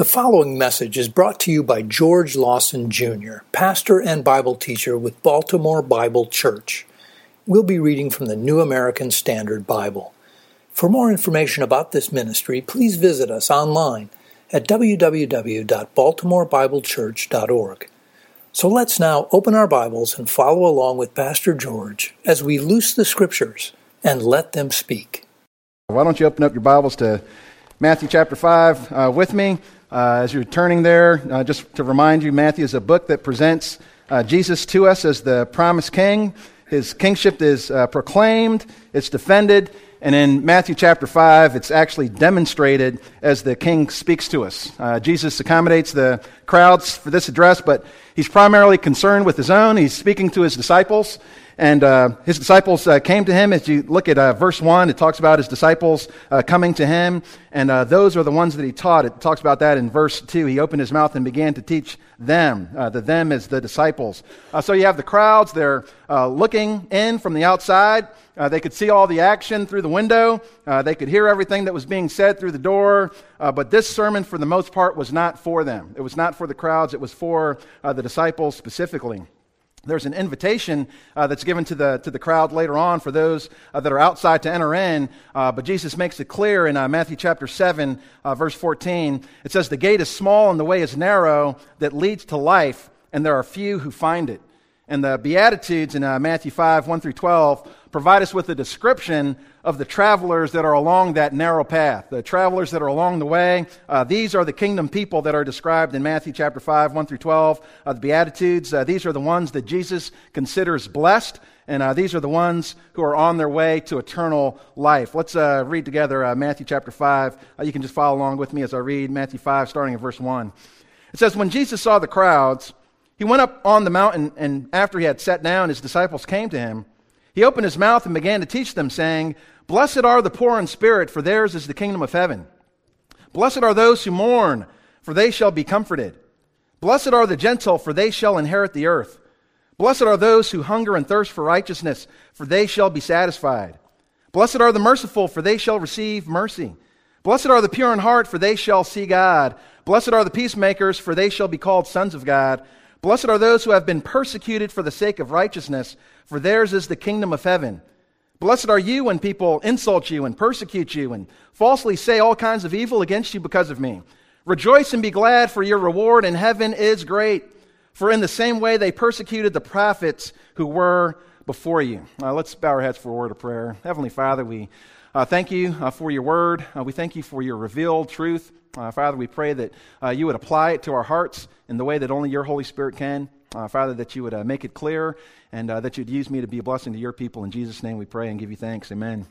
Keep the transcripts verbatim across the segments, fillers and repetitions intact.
The following message is brought to you by George Lawson Junior, pastor and Bible teacher with Baltimore Bible Church. We'll be reading from the New American Standard Bible. For more information about this ministry, please visit us online at w w w dot baltimore bible church dot org. So let's now open our Bibles and follow along with Pastor George as we loose the Scriptures and let them speak. Why don't you open up your Bibles to Matthew chapter five uh, with me. Uh, as you're turning there, uh, just to remind you, Matthew is a book that presents uh, Jesus to us as the promised king. His kingship is uh, proclaimed, it's defended, and in Matthew chapter five, it's actually demonstrated as the king speaks to us. Uh, Jesus accommodates the crowds for this address, but he's primarily concerned with his own. He's speaking to his disciples. And uh, his disciples uh, came to him. As you look at uh, verse one, it talks about his disciples uh, coming to him. And uh, those are the ones that he taught. It talks about that in verse two. He opened his mouth and began to teach them. Uh, the them is the disciples. Uh, so you have the crowds. They're uh, looking in from the outside. Uh, they could see all the action through the window. Uh, they could hear everything that was being said through the door. Uh, but this sermon, for the most part, was not for them. It was not for the crowds. It was for uh, the disciples specifically. There's an invitation uh, that's given to the to the crowd later on for those uh, that are outside to enter in, uh, but Jesus makes it clear in uh, Matthew chapter seven, uh, verse fourteen. It says, "The gate is small and the way is narrow that leads to life, and there are few who find it." And the Beatitudes in uh, Matthew five, one through twelve provide us with a description of the travelers that are along that narrow path, the travelers that are along the way. Uh, these are the kingdom people that are described in Matthew chapter five, one through twelve. Uh, the Beatitudes, uh, these are the ones that Jesus considers blessed, and uh, these are the ones who are on their way to eternal life. Let's uh, read together uh, Matthew chapter five. Uh, you can just follow along with me as I read Matthew five, starting at verse one. It says, "When Jesus saw the crowds, he went up on the mountain, and after he had sat down, his disciples came to him. He opened his mouth and began to teach them, saying, 'Blessed are the poor in spirit, for theirs is the kingdom of heaven. Blessed are those who mourn, for they shall be comforted. Blessed are the gentle, for they shall inherit the earth. Blessed are those who hunger and thirst for righteousness, for they shall be satisfied. Blessed are the merciful, for they shall receive mercy. Blessed are the pure in heart, for they shall see God. Blessed are the peacemakers, for they shall be called sons of God. Blessed are those who have been persecuted for the sake of righteousness, for theirs is the kingdom of heaven. Blessed are you when people insult you and persecute you and falsely say all kinds of evil against you because of me. Rejoice and be glad, for your reward in heaven is great. For in the same way they persecuted the prophets who were before you.'" Uh, let's bow our heads for a word of prayer. Heavenly Father, we uh, thank you uh, for your word. Uh, we thank you for your revealed truth. Uh, Father, we pray that uh, you would apply it to our hearts in the way that only your Holy Spirit can. Uh, Father, that you would uh, make it clear and uh, that you'd use me to be a blessing to your people. In Jesus' name we pray and give you thanks. Amen.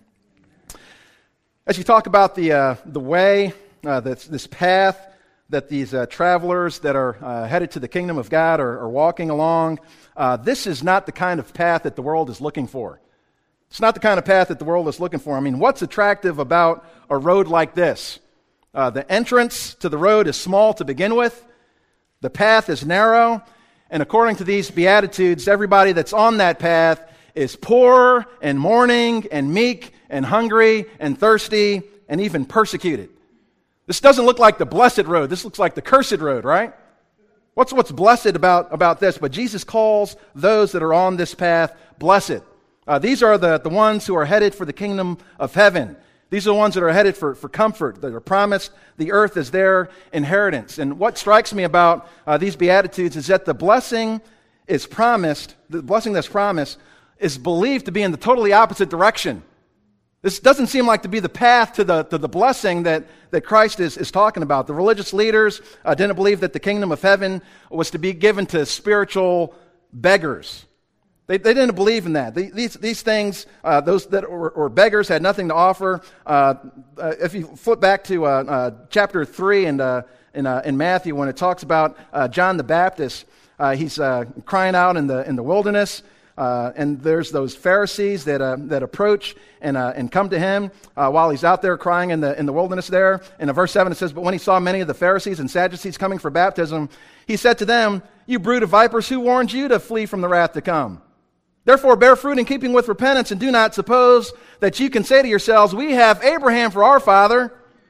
As you talk about the uh, the way, uh, this, this path that these uh, travelers that are uh, headed to the kingdom of God are, are walking along, uh, this is not the kind of path that the world is looking for. It's not the kind of path that the world is looking for. I mean, what's attractive about a road like this? Uh, the entrance to the road is small to begin with. The path is narrow. And according to these Beatitudes, everybody that's on that path is poor and mourning and meek and hungry and thirsty and even persecuted. This doesn't look like the blessed road. This looks like the cursed road, right? What's what's blessed about, about this? But Jesus calls those that are on this path blessed. Uh, these are the, the ones who are headed for the kingdom of heaven. These are the ones that are headed for, for comfort, that are promised the earth as their inheritance. And what strikes me about uh, these Beatitudes is that the blessing is promised, the blessing that's promised is believed to be in the totally opposite direction. This doesn't seem like to be the path to the to the blessing that, that Christ is, is talking about. The religious leaders uh, didn't believe that the kingdom of heaven was to be given to spiritual beggars. They, they didn't believe in that. These these things, uh, those that were, were beggars, had nothing to offer. Uh, uh, if you flip back to uh, uh, chapter three and uh, in uh, in Matthew, when it talks about uh, John the Baptist, uh, he's uh, crying out in the in the wilderness, uh, and there's those Pharisees that uh, that approach and uh, and come to him uh, while he's out there crying in the in the wilderness there. And in verse seven it says, "But when he saw many of the Pharisees and Sadducees coming for baptism, he said to them, 'You brood of vipers, who warned you to flee from the wrath to come? Therefore bear fruit in keeping with repentance, and do not suppose that you can say to yourselves, we have Abraham for our father.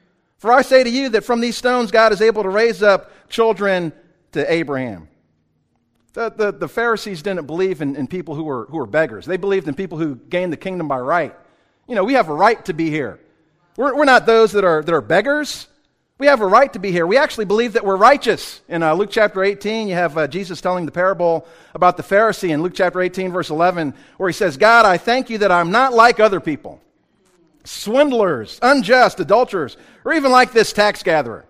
For I say to you that from these stones God is able to raise up children to Abraham. The, the, the Pharisees didn't believe in, in people who were, who were beggars. They believed in people who gained the kingdom by right. You know, we have a right to be here. We're, we're not those that are, that are beggars. We have a right to be here. We actually believe that we're righteous. In uh, Luke chapter eighteen, you have uh, Jesus telling the parable about the Pharisee in Luke chapter eighteen, verse eleven, where he says, God, I thank you that I'm not like other people, swindlers, unjust, adulterers, or even like this tax gatherer.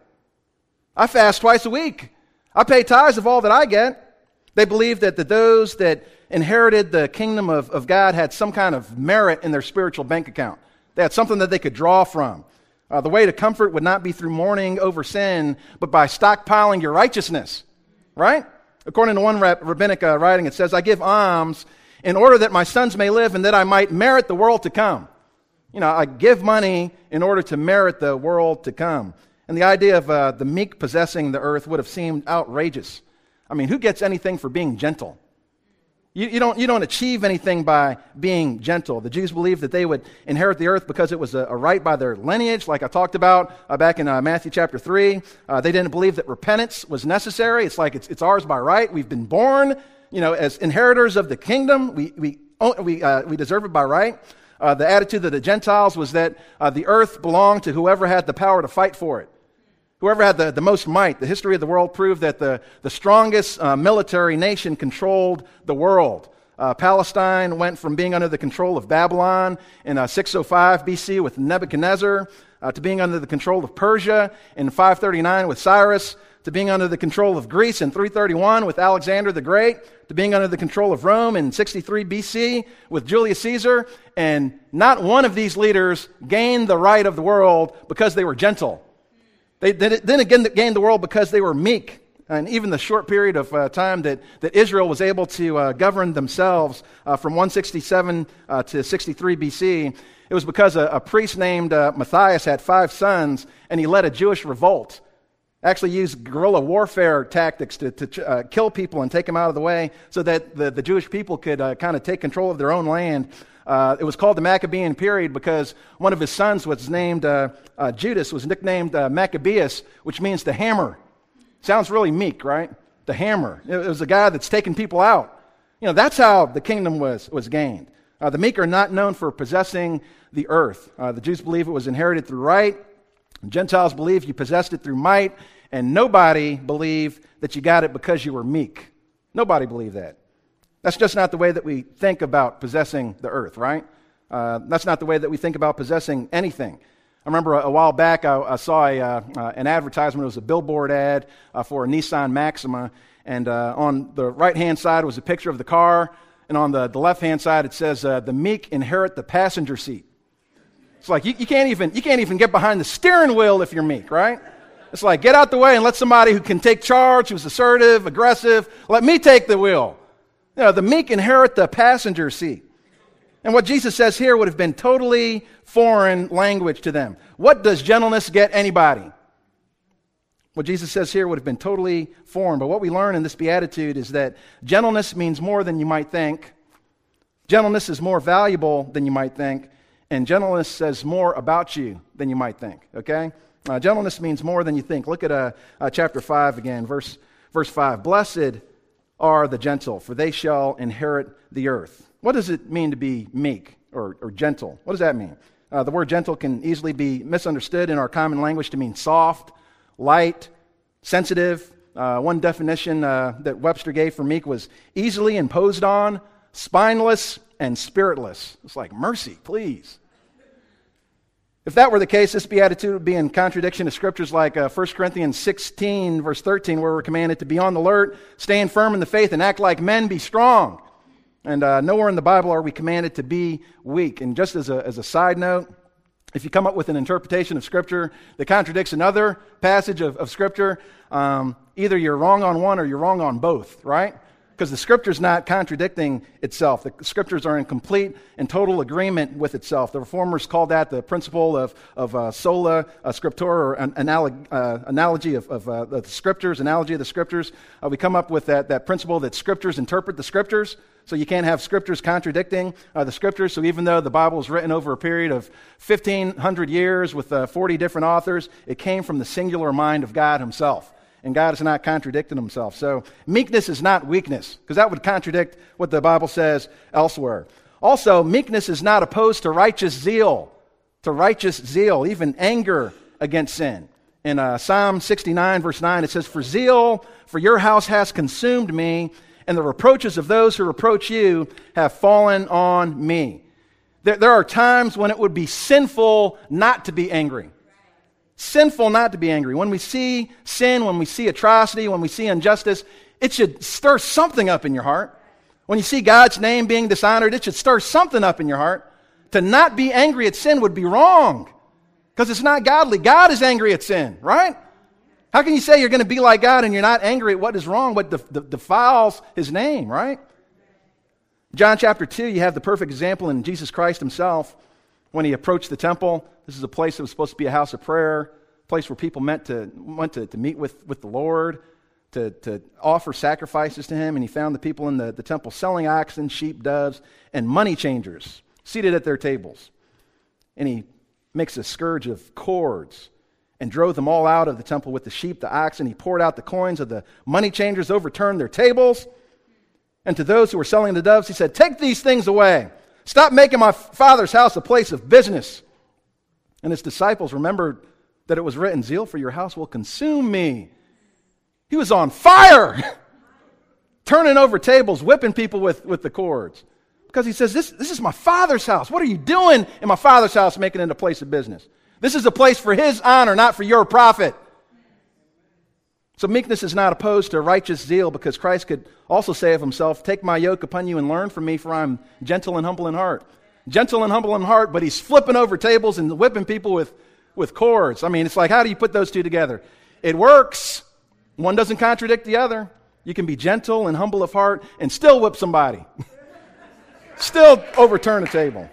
I fast twice a week. I pay tithes of all that I get. They believed that the, those that inherited the kingdom of, of God had some kind of merit in their spiritual bank account. They had something that they could draw from. Uh, the way to comfort would not be through mourning over sin, but by stockpiling your righteousness, right? According to one rabbinic uh, writing, it says, I give alms in order that my sons may live and that I might merit the world to come. You know, I give money in order to merit the world to come. And the idea of uh, the meek possessing the earth would have seemed outrageous. I mean, who gets anything for being gentle? You, you don't, you don't achieve anything by being gentle. The Jews believed that they would inherit the earth because it was a, a right by their lineage, like I talked about uh, back in uh, Matthew chapter three. Uh, they didn't believe that repentance was necessary. It's like it's, it's ours by right. We've been born, you know, as inheritors of the kingdom. We we we uh, we deserve it by right. Uh, the attitude of the Gentiles was that uh, the earth belonged to whoever had the power to fight for it. Whoever had the, the most might. The history of the world proved that the, the strongest uh, military nation controlled the world. Uh, Palestine went from being under the control of Babylon in uh, six oh five B C with Nebuchadnezzar uh, to being under the control of Persia in five thirty-nine with Cyrus, to being under the control of Greece in three thirty-one with Alexander the Great, to being under the control of Rome in sixty-three B C with Julius Caesar. And not one of these leaders gained the right of the world because they were gentle. They then again gained the world because they were meek. And even the short period of uh, time that, that Israel was able to uh, govern themselves uh, from one sixty-seven uh, to sixty-three B C, it was because a, a priest named uh, Matthias had five sons, and he led a Jewish revolt. Actually used guerrilla warfare tactics to, to uh, kill people and take them out of the way so that the, the Jewish people could uh, kind of take control of their own land. Uh, it was called the Maccabean period because one of his sons was named, uh, uh, Judas, was nicknamed uh, Maccabeus, which means the hammer. Sounds really meek, right? The hammer. It was a guy that's taking people out. You know, that's how the kingdom was, was gained. Uh, the meek are not known for possessing the earth. Uh, the Jews believe it was inherited through right. Gentiles believe you possessed it through might. And nobody believed that you got it because you were meek. Nobody believed that. That's just not the way that we think about possessing the earth, right? Uh, that's not the way that we think about possessing anything. I remember a, a while back I, I saw a, uh, uh, an advertisement. It was a billboard ad uh, for a Nissan Maxima. And uh, on the right-hand side was a picture of the car. And on the, the left-hand side it says, uh, the meek inherit the passenger seat. It's like you, you, can't even, you can't even get behind the steering wheel if you're meek, right? It's like, get out the way and let somebody who can take charge, who's assertive, aggressive, let me take the wheel. You know, the meek inherit the passenger seat. And what Jesus says here would have been totally foreign language to them. What does gentleness get anybody? What Jesus says here would have been totally foreign. But what we learn in this beatitude is that gentleness means more than you might think. Gentleness is more valuable than you might think. And gentleness says more about you than you might think. Okay? Uh, gentleness means more than you think. Look at uh, uh, chapter five again, verse, verse five. Blessed are the gentle, for they shall inherit the earth. What does it mean to be meek or, or gentle? What does that mean? Uh, the word gentle can easily be misunderstood in our common language to mean soft, light, sensitive. Uh, one definition uh, that Webster gave for meek was easily imposed on, spineless, and spiritless. It's like, mercy, please. If that were the case, this beatitude would be in contradiction to scriptures like uh, First Corinthians sixteen, verse thirteen, where we're commanded to be on the alert, stand firm in the faith, and act like men, be strong. And uh, nowhere in the Bible are we commanded to be weak. And just as a, as a side note, if you come up with an interpretation of Scripture that contradicts another passage of, of Scripture, um, either you're wrong on one or you're wrong on both, right? Because the Scripture's not contradicting itself. The Scriptures are in complete and total agreement with itself. The Reformers call that the principle of, of uh, sola uh, scriptura, or an analog, uh, analogy of, of uh, the Scriptures, analogy of the Scriptures. Uh, we come up with that, that principle that Scriptures interpret the Scriptures. so you can't have scriptures contradicting uh, the scriptures. So even though the Bible was written over a period of fifteen hundred years with uh, forty different authors, it came from the singular mind of God himself. And God is not contradicting himself. So meekness is not weakness, because that would contradict what the Bible says elsewhere. Also, meekness is not opposed to righteous zeal, to righteous zeal, even anger against sin. In uh, Psalm sixty-nine, verse nine, it says, "For zeal for your house has consumed me, and the reproaches of those who reproach you have fallen on me." There, there are times when it would be sinful not to be angry. Sinful not to be angry. When we see sin, when we see atrocity, when we see injustice, it should stir something up in your heart. When you see God's name being dishonored, it should stir something up in your heart. To not be angry at sin would be wrong, because it's not godly. God is angry at sin, right? How can you say you're going to be like God and you're not angry at what is wrong, what def- def- defiles his name, right? John chapter two, you have the perfect example in Jesus Christ himself when he approached the temple. This is a place that was supposed to be a house of prayer, a place where people meant to, went to, to meet with, with the Lord, to, to offer sacrifices to him. And he found the people in the, the temple selling oxen, sheep, doves, and money changers seated at their tables. And he makes a scourge of cords and drove them all out of the temple with the sheep, the oxen. He poured out the coins of the money changers, overturned their tables. And to those who were selling the doves, he said, "Take these things away. Stop making my Father's house a place of business." And his disciples remembered that it was written, "Zeal for your house will consume me." He was on fire, turning over tables, whipping people with, with the cords. Because he says, this, this is my Father's house. What are you doing in my Father's house, making it a place of business? This is a place for his honor, not for your profit. So meekness is not opposed to righteous zeal, because Christ could also say of himself, "Take my yoke upon you and learn from me, for I'm gentle and humble in heart." Gentle and humble in heart, but he's flipping over tables and whipping people with, with cords. I mean, it's like, how do you put those two together? It works. One doesn't contradict the other. You can be gentle and humble of heart and still whip somebody. Still overturn a table.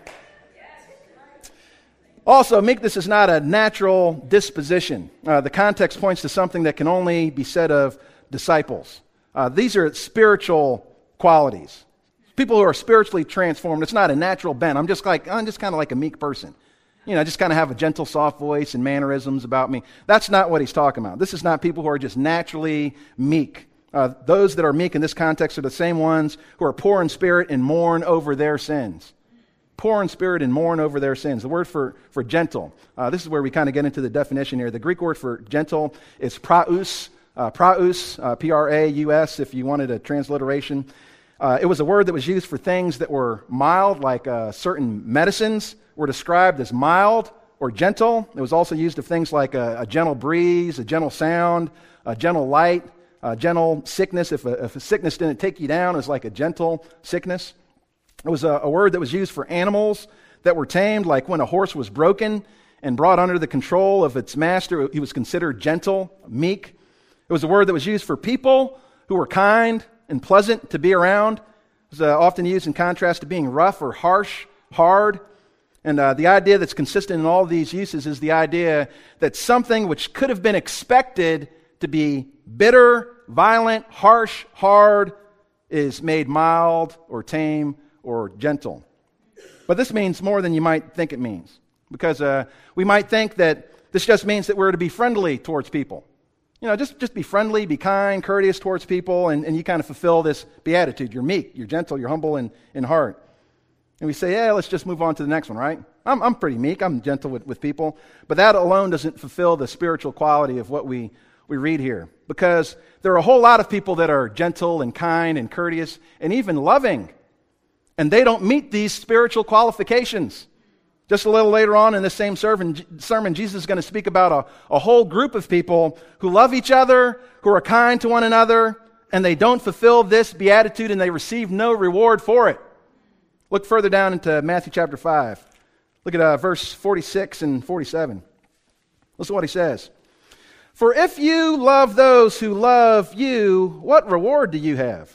Also, meekness is not a natural disposition. Uh, the context points to something that can only be said of disciples. Uh, these are spiritual qualities. People who are spiritually transformed. It's not a natural bent. I'm just like, I'm just kind of like a meek person. You know, just kind of have a gentle, soft voice and mannerisms about me. That's not what he's talking about. This is not people who are just naturally meek. Uh, those that are meek in this context are the same ones who are poor in spirit and mourn over their sins. Poor in spirit and mourn over their sins. The word for, for gentle, uh, this is where we kind of get into the definition here. The Greek word for gentle is praus, uh, praus, uh, P R A U S, if you wanted a transliteration. Uh, it was a word that was used for things that were mild, like uh, certain medicines were described as mild or gentle. It was also used of things like a, a gentle breeze, a gentle sound, a gentle light, a gentle sickness. If a, if a sickness didn't take you down, it was like a gentle sickness. It was a, a word that was used for animals that were tamed, like when a horse was broken and brought under the control of its master, he was considered gentle, meek. It was a word that was used for people who were kind and pleasant to be around. It was uh, often used in contrast to being rough or harsh, hard. And uh, the idea that's consistent in all of these uses is the idea that something which could have been expected to be bitter, violent, harsh, hard, is made mild or tame or gentle. But this means more than you might think it means, because uh, we might think that this just means that we're to be friendly towards people. You know, just, just be friendly, be kind, courteous towards people, and, and you kind of fulfill this beatitude. You're meek, you're gentle, you're humble in, in heart. And we say, yeah, let's just move on to the next one, right? I'm, I'm pretty meek, I'm gentle with, with people, but that alone doesn't fulfill the spiritual quality of what we, we read here, because there are a whole lot of people that are gentle and kind and courteous and even loving, and they don't meet these spiritual qualifications. Just a little later on in this same sermon, sermon Jesus is going to speak about a, a whole group of people who love each other, who are kind to one another, and they don't fulfill this beatitude and they receive no reward for it. Look further down into Matthew chapter five. Look at uh, verse forty-six and forty-seven. Listen to what he says. "For if you love those who love you, what reward do you have?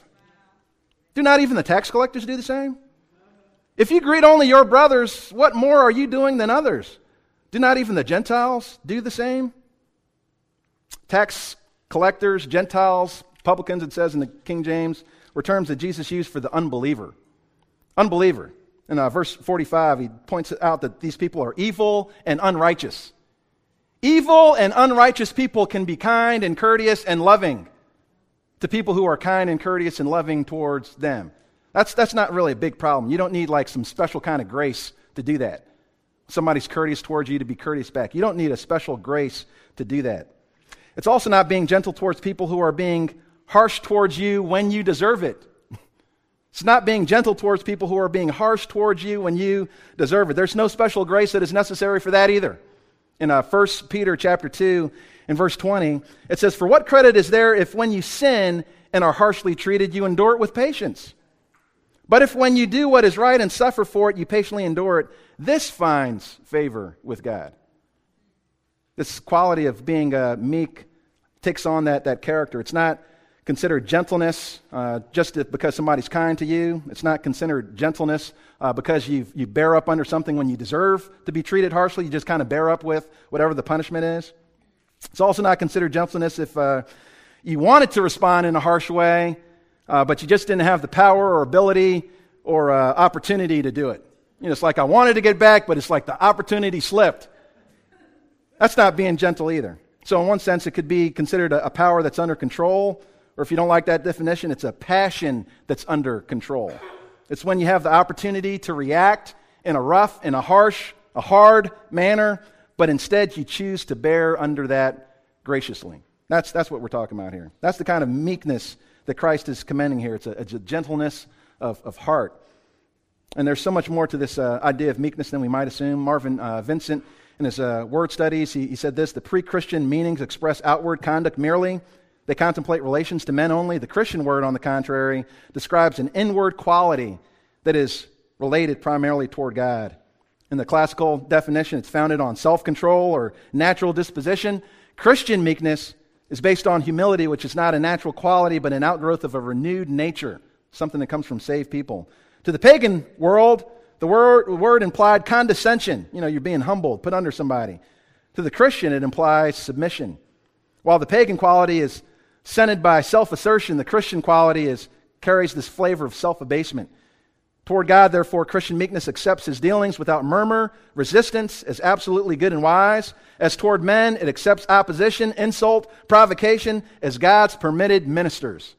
Do not even the tax collectors do the same? If you greet only your brothers, what more are you doing than others? Do not even the Gentiles do the same?" Tax collectors, Gentiles, Publicans, it says in the King James, were terms that Jesus used for the unbeliever. Unbeliever. In uh, verse forty-five, he points out that these people are evil and unrighteous. Evil and unrighteous people can be kind and courteous and loving to people who are kind and courteous and loving towards them. That's, that's not really a big problem. You don't need like some special kind of grace to do that. Somebody's courteous towards you to be courteous back. You don't need a special grace to do that. It's also not being gentle towards people who are being harsh towards you when you deserve it. It's not being gentle towards people who are being harsh towards you when you deserve it. There's no special grace that is necessary for that either. In uh, First Peter chapter two, in verse twenty, it says, "For what credit is there if when you sin and are harshly treated, you endure it with patience? But if when you do what is right and suffer for it, you patiently endure it, this finds favor with God." This quality of being uh, meek takes on that, that character. It's not considered gentleness uh, just because somebody's kind to you. It's not considered gentleness uh, because you you bear up under something when you deserve to be treated harshly. You just kind of bear up with whatever the punishment is. It's also not considered gentleness if uh, you wanted to respond in a harsh way, uh, but you just didn't have the power or ability or uh, opportunity to do it. You know, it's like I wanted to get back, but it's like the opportunity slipped. That's not being gentle either. So in one sense, it could be considered a, a power that's under control, or if you don't like that definition, it's a passion that's under control. It's when you have the opportunity to react in a rough, in a harsh, a hard manner, but instead you choose to bear under that graciously. That's, that's what we're talking about here. That's the kind of meekness that Christ is commending here. It's a, it's a gentleness of, of heart. And there's so much more to this uh, idea of meekness than we might assume. Marvin uh, Vincent, in his uh, word studies, he, he said this: "The pre-Christian meanings express outward conduct merely. They contemplate relations to men only. The Christian word, on the contrary, describes an inward quality that is related primarily toward God." In the classical definition, it's founded on self-control or natural disposition. Christian meekness is based on humility, which is not a natural quality, but an outgrowth of a renewed nature, something that comes from saved people. To the pagan world, the word, the word implied condescension. You know, you're being humbled, put under somebody. To the Christian, it implies submission. While the pagan quality is scented by self-assertion, the Christian quality is carries this flavor of self-abasement. Toward God, therefore, Christian meekness accepts his dealings without murmur, resistance as absolutely good and wise. As toward men, it accepts opposition, insult, provocation as God's permitted ministers.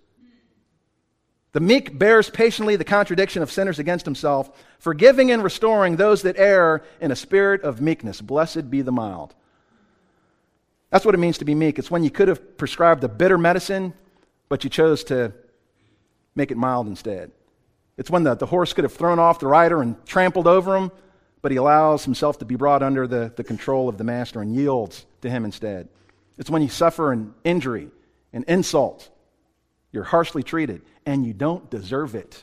The meek bears patiently the contradiction of sinners against himself, forgiving and restoring those that err in a spirit of meekness. Blessed be the mild. That's what it means to be meek. It's when you could have prescribed a bitter medicine, but you chose to make it mild instead. It's when the, the horse could have thrown off the rider and trampled over him, but he allows himself to be brought under the, the control of the master and yields to him instead. It's when you suffer an injury, an insult, you're harshly treated, and you don't deserve it.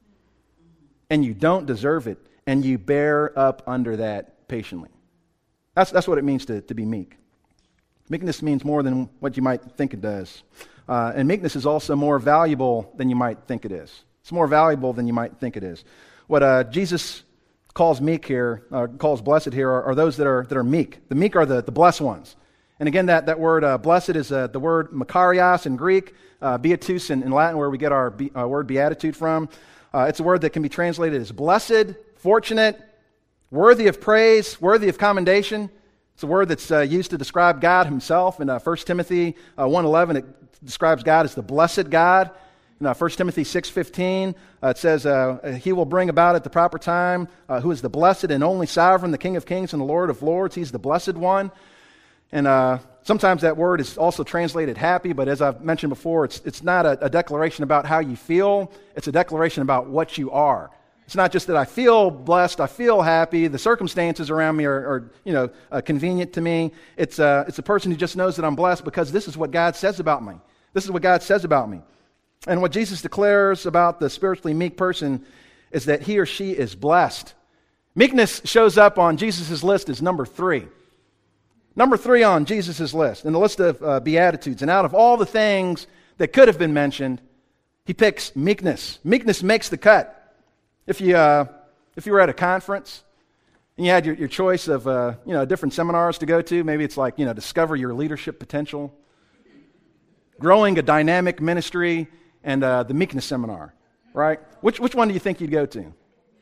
And you don't deserve it, and you bear up under that patiently. That's, that's what it means to, to be meek. Meekness means more than what you might think it does. Uh, and meekness is also more valuable than you might think it is. It's more valuable than you might think it is. What uh, Jesus calls meek here, uh, calls blessed here, are, are those that are that are meek. The meek are the, the blessed ones. And again, that, that word uh, blessed is uh, the word makarios in Greek, uh, beatus in, in Latin, where we get our be, uh, word beatitude from. Uh, it's a word that can be translated as blessed, fortunate, worthy of praise, worthy of commendation. It's a word that's uh, used to describe God himself. In uh, First Timothy uh, one eleven, it describes God as the blessed God. In uh, First Timothy six fifteen, uh, it says, uh, he will bring about at the proper time, uh, who is the blessed and only sovereign, the King of kings and the Lord of lords. He's the blessed one. And uh, sometimes that word is also translated happy, but as I've mentioned before, it's it's not a, a declaration about how you feel. It's a declaration about what you are. It's not just that I feel blessed, I feel happy, the circumstances around me are, are you know, uh, convenient to me. It's, uh, it's a person who just knows that I'm blessed because this is what God says about me. This is what God says about me. And what Jesus declares about the spiritually meek person is that he or she is blessed. Meekness shows up on Jesus' list as number three. Number three on Jesus' list, in the list of uh, Beatitudes. And out of all the things that could have been mentioned, he picks meekness. Meekness makes the cut. If you uh, if you were at a conference and you had your, your choice of uh, you know different seminars to go to, maybe it's like you know discover your leadership potential. Growing a Dynamic Ministry, and uh, the Meekness Seminar, right? Which, which one do you think you'd go to?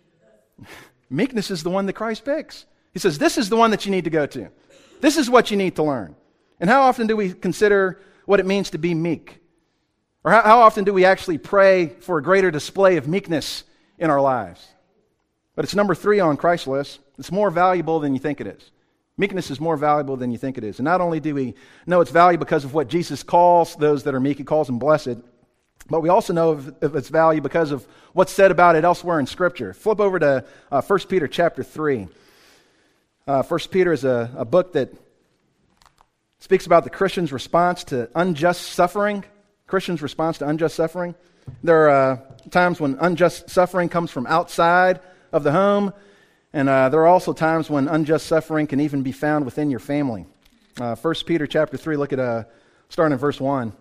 Meekness is the one that Christ picks. He says, this is the one that you need to go to. This is what you need to learn. And how often do we consider what it means to be meek? Or how, how often do we actually pray for a greater display of meekness in our lives? But it's number three on Christ's list. It's more valuable than you think it is. Meekness is more valuable than you think it is. And not only do we know it's valuable because of what Jesus calls those that are meek, he calls them blessed, but we also know of, of its value because of what's said about it elsewhere in Scripture. Flip over to uh, First Peter chapter three. Uh, First Peter is a, a book that speaks about the Christian's response to unjust suffering. Christian's response to unjust suffering. There are uh, times when unjust suffering comes from outside of the home, and uh, there are also times when unjust suffering can even be found within your family. Uh, First Peter chapter three, look at uh, starting at verse one.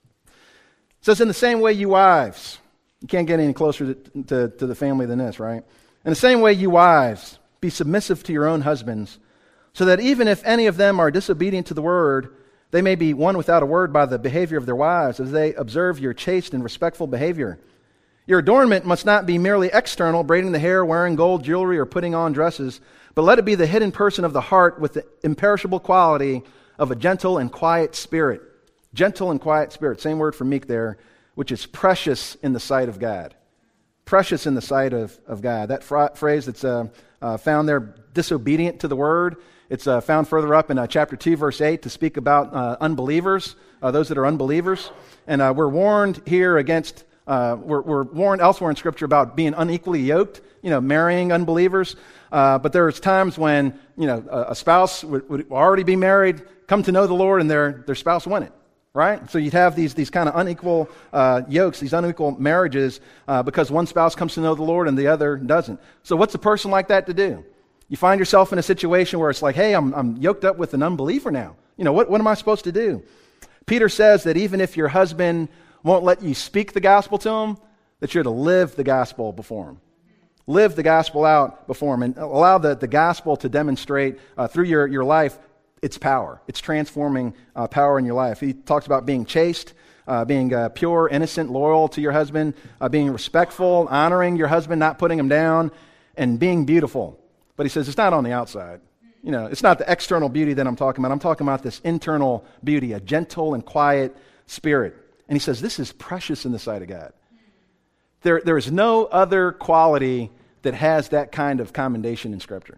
It says, in the same way, you wives, you can't get any closer to, to, to the family than this, right? In the same way, you wives, be submissive to your own husbands, so that even if any of them are disobedient to the word, they may be won without a word by the behavior of their wives, as they observe your chaste and respectful behavior. Your adornment must not be merely external, braiding the hair, wearing gold jewelry, or putting on dresses, but let it be the hidden person of the heart with the imperishable quality of a gentle and quiet spirit. Gentle and quiet spirit, same word for meek there, which is precious in the sight of God. Precious in the sight of, of God. That fra- phrase that's uh, uh, found there, disobedient to the word, it's uh, found further up in uh, chapter two, verse eight, to speak about uh, unbelievers, uh, those that are unbelievers. And uh, we're warned here against, uh, we're, we're warned elsewhere in Scripture about being unequally yoked, you know, marrying unbelievers. Uh, but there's times when, you know, a, a spouse would, would already be married, come to know the Lord, and their, their spouse wouldn't. Right? So you'd have these, these kind of unequal uh, yokes, these unequal marriages, uh, because one spouse comes to know the Lord and the other doesn't. So what's a person like that to do? You find yourself in a situation where it's like, hey, I'm, I'm yoked up with an unbeliever now. You know, what, what am I supposed to do? Peter says that even if your husband won't let you speak the gospel to him, that you're to live the gospel before him. Live the gospel out before him and allow the, the gospel to demonstrate uh, through your, your life its power. It's transforming uh, power in your life. He talks about being chaste, uh, being uh, pure, innocent, loyal to your husband, uh, being respectful, honoring your husband, not putting him down, and being beautiful. But he says it's not on the outside. You know, it's not the external beauty that I'm talking about. I'm talking about this internal beauty, a gentle and quiet spirit. And he says this is precious in the sight of God. There, there is no other quality that has that kind of commendation in Scripture.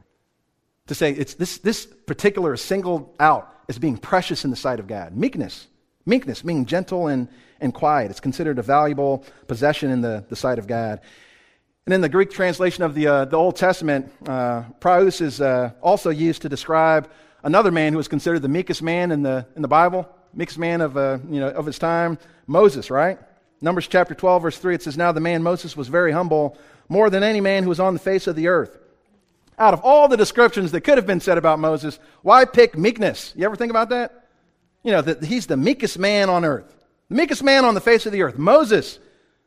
To say it's this this particular is singled out as being precious in the sight of God. Meekness. Meekness, being gentle and, and quiet. It's considered a valuable possession in the, the sight of God. And in the Greek translation of the uh, the Old Testament, uh, praus is uh, also used to describe another man who was considered the meekest man in the in the Bible, meekest man of uh, you know of his time, Moses, right? Numbers chapter twelve, verse three, it says, now the man Moses was very humble, more than any man who was on the face of the earth. Out of all the descriptions that could have been said about Moses, why pick meekness? You ever think about that? You know, that he's the meekest man on earth. The meekest man on the face of the earth. Moses.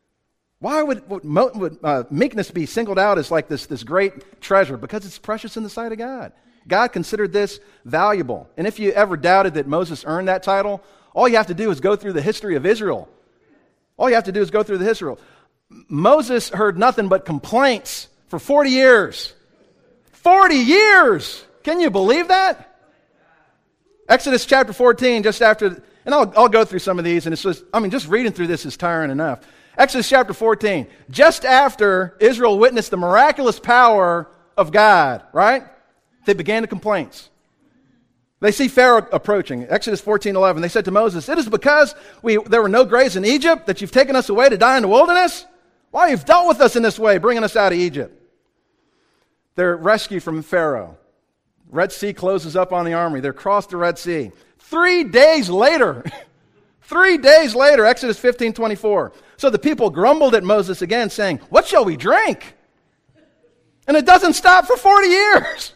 Why would, would, would uh, meekness be singled out as like this, this great treasure? Because it's precious in the sight of God. God considered this valuable. And if you ever doubted that Moses earned that title, all you have to do is go through the history of Israel. All you have to do is go through the history. Moses heard nothing but complaints for forty years. forty years! Can you believe that? Exodus chapter fourteen, just after, and I'll, I'll go through some of these, and it's just, I mean, just reading through this is tiring enough. Exodus chapter fourteen, just after Israel witnessed the miraculous power of God, right? They began the complaints. They see Pharaoh approaching. Exodus fourteen eleven, they said to Moses, it is because we there were no graves in Egypt that you've taken us away to die in the wilderness? Why you've dealt with us in this way, bringing us out of Egypt? They're rescued from Pharaoh. Red Sea closes up on the army. They're crossed the Red Sea. Three days later, three days later, Exodus fifteen twenty-four. So the people grumbled at Moses again, saying, what shall we drink? And it doesn't stop for forty years.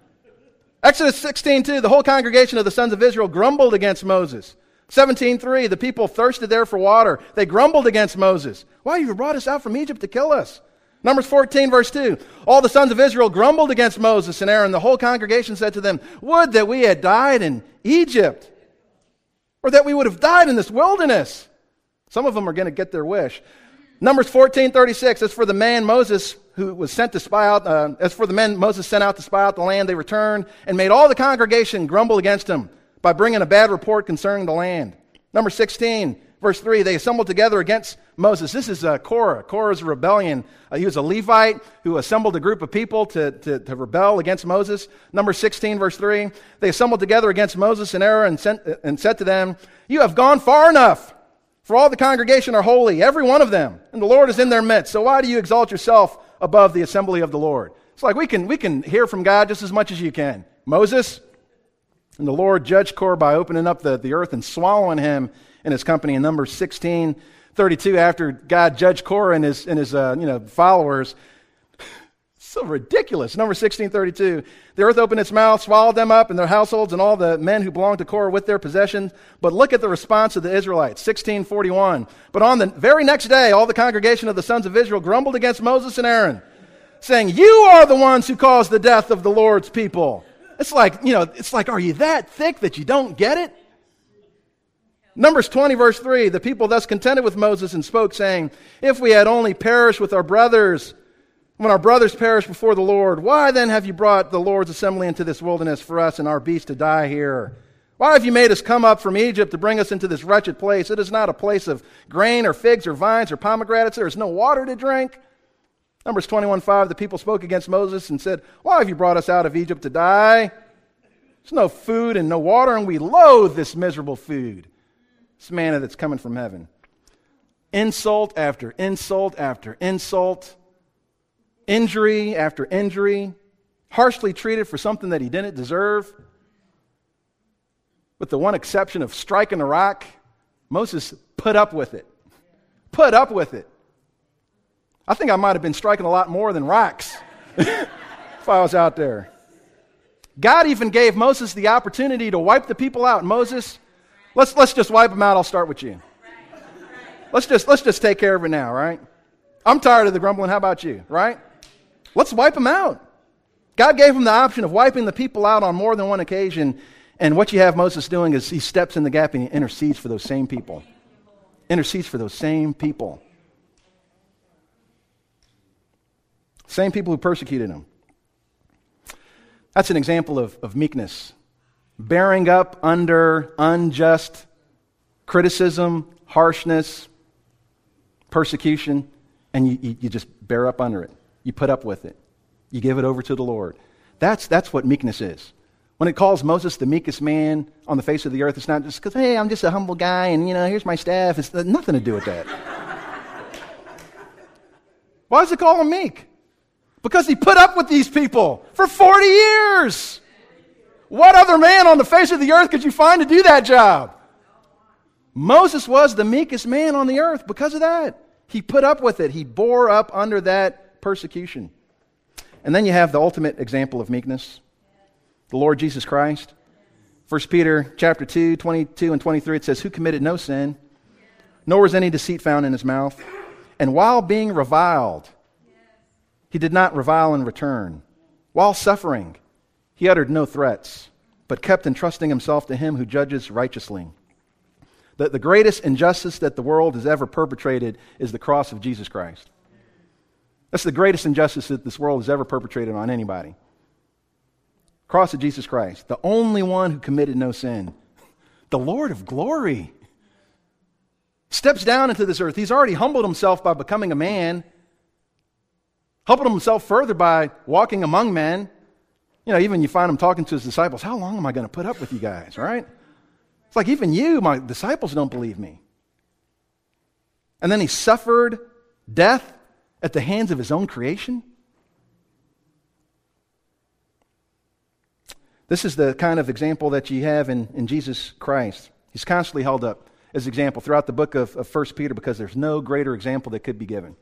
Exodus sixteen two, the whole congregation of the sons of Israel grumbled against Moses. seventeen three, the people thirsted there for water. They grumbled against Moses. Why have you brought us out from Egypt to kill us? Numbers fourteen, verse two. All the sons of Israel grumbled against Moses and Aaron. The whole congregation said to them, would that we had died in Egypt. or that we would have died in this wilderness. Some of them are going to get their wish. Numbers fourteen thirty-six, as for the man Moses who was sent to spy out, uh, as for the men Moses sent out to spy out the land, they returned and made all the congregation grumble against him by bringing a bad report concerning the land. Number sixteen, verse three, they assembled together against Moses. This is uh, Korah. Korah's rebellion. Uh, he was a Levite who assembled a group of people to, to, to rebel against Moses. Number sixteen, verse three, they assembled together against Moses and Aaron and, sent, and said to them, you have gone far enough. For all the congregation are holy, every one of them, and the Lord is in their midst. So why do you exalt yourself above the assembly of the Lord? It's like we can we can hear from God just as much as you can. Moses, and the Lord judged Korah by opening up the, the earth and swallowing him in his company. In Numbers sixteen thirty-two, after God judged Korah and his and his uh, you know followers, so ridiculous. Number sixteen thirty-two, the earth opened its mouth, swallowed them up and their households and all the men who belonged to Korah with their possessions. But look at the response of the Israelites, sixteen forty-one. But on the very next day, all the congregation of the sons of Israel grumbled against Moses and Aaron, saying, you are the ones who caused the death of the Lord's people. It's like, you know, it's like, are you that thick that you don't get it? Numbers twenty, verse three, the people thus contended with Moses and spoke, saying, if we had only perished with our brothers, when our brothers perished before the Lord, why then have you brought the Lord's assembly into this wilderness for us and our beasts to die here? Why have you made us come up from Egypt to bring us into this wretched place? It is not a place of grain or figs or vines or pomegranates. There is no water to drink. Numbers twenty-one five, the people spoke against Moses and said, why have you brought us out of Egypt to die? There's no food and no water, and we loathe this miserable food. This manna that's coming from heaven. Insult after insult after insult. Injury after injury, harshly treated for something that he didn't deserve. With the one exception of striking a rock, Moses put up with it. Put up with it. I think I might have been striking a lot more than rocks if I was out there. God even gave Moses the opportunity to wipe the people out. Moses, let's let's just wipe them out. I'll start with you. Let's just let's just take care of it now, right? I'm tired of the grumbling. How about you, right? Let's wipe them out. God gave him the option of wiping the people out on more than one occasion. And what you have Moses doing is he steps in the gap and he intercedes for those same people. Intercedes for those same people. Same people who persecuted him. That's an example of, of meekness. Bearing up under unjust criticism, harshness, persecution, and you, you, you just bear up under it. You put up with it. You give it over to the Lord. That's, that's what meekness is. When it calls Moses the meekest man on the face of the earth, it's not just because, hey, I'm just a humble guy and, you know, here's my staff. It's nothing to do with that. Why does it call him meek? Because he put up with these people for forty years. What other man on the face of the earth could you find to do that job? Moses was the meekest man on the earth because of that. He put up with it. He bore up under that persecution. And then you have the ultimate example of meekness, the Lord Jesus Christ. First Peter chapter two, twenty-two and twenty-three, it says, who committed no sin, nor was any deceit found in his mouth. And while being reviled, he did not revile in return. While suffering, he uttered no threats, but kept entrusting himself to him who judges righteously. The, the greatest injustice that the world has ever perpetrated is the cross of Jesus Christ. That's the greatest injustice that this world has ever perpetrated on anybody. Cross of Jesus Christ, the only one who committed no sin. The Lord of glory steps down into this earth. He's already humbled himself by becoming a man. Humbled himself further by walking among men. You know, even you find him talking to his disciples, how long am I going to put up with you guys, right? It's like, even you, my disciples, don't believe me. And then he suffered death at the hands of his own creation. This is the kind of example that you have in, in Jesus Christ. He's constantly held up as example throughout the book of, of First Peter because there's no greater example that could be given.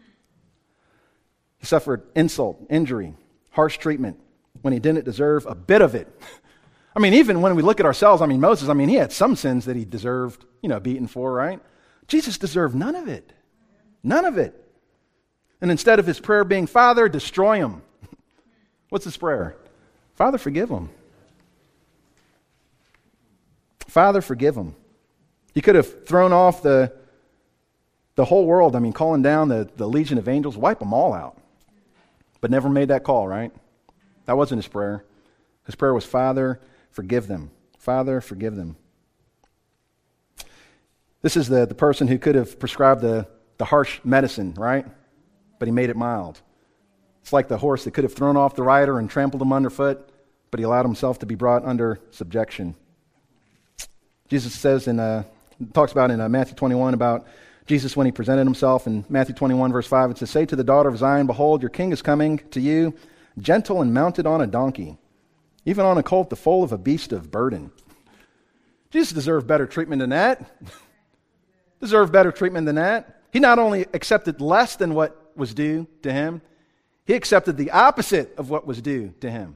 He suffered insult, injury, harsh treatment when he didn't deserve a bit of it. I mean, even when we look at ourselves, I mean, Moses, I mean, he had some sins that he deserved, you know, beaten for, right? Jesus deserved none of it. None of it. And instead of his prayer being, Father, destroy him. What's his prayer? Father, forgive him. Father, forgive him. He could have thrown off the, the whole world. I mean, calling down the, the legion of angels, wipe them all out. But never made that call, right? That wasn't his prayer. His prayer was, Father, forgive them. Father, forgive them. This is the, the person who could have prescribed the, the harsh medicine, right? But he made it mild. It's like the horse that could have thrown off the rider and trampled him underfoot, but he allowed himself to be brought under subjection. Jesus says in, uh, talks about in uh, Matthew twenty-one about Jesus when he presented himself in Matthew twenty-one verse five. It says, say to the daughter of Zion, behold, your king is coming to you, gentle and mounted on a donkey, even on a colt, the foal of a beast of burden. Jesus deserved better treatment than that. Deserved better treatment than that. He not only accepted less than what was due to him, he accepted the opposite of what was due to him.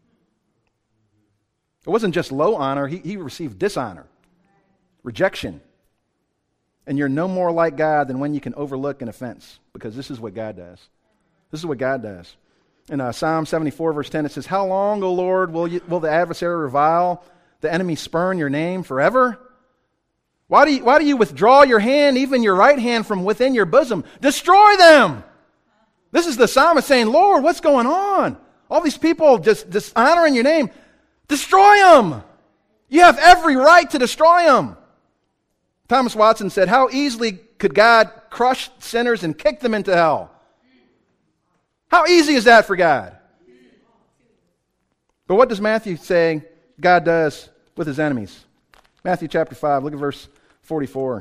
It wasn't just low honor, he, he received dishonor, rejection. And you're no more like God than when you can overlook an offense, because this is what God does. This is what God does. In uh, Psalm seventy-four, verse ten, it says, how long, O Lord, will, you, will the adversary revile, the enemy spurn your name forever? Why do, you, why do you withdraw your hand, even your right hand, from within your bosom? Destroy them! This is the psalmist saying, Lord, what's going on? All these people just dishonoring your name. Destroy them! You have every right to destroy them. Thomas Watson said, how easily could God crush sinners and kick them into hell? How easy is that for God? But what does Matthew say God does with his enemies? Matthew chapter five, look at verse forty-four.